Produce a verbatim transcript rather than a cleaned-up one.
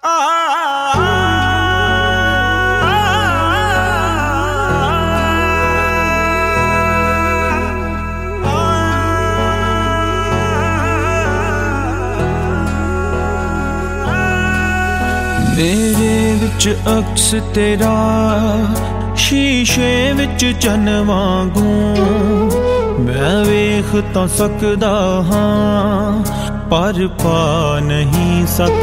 मेरे विच अक्स तेरा शीशे विच चन वांगू मैं वेख तां सकदा हां पर पा नहीं सकदा।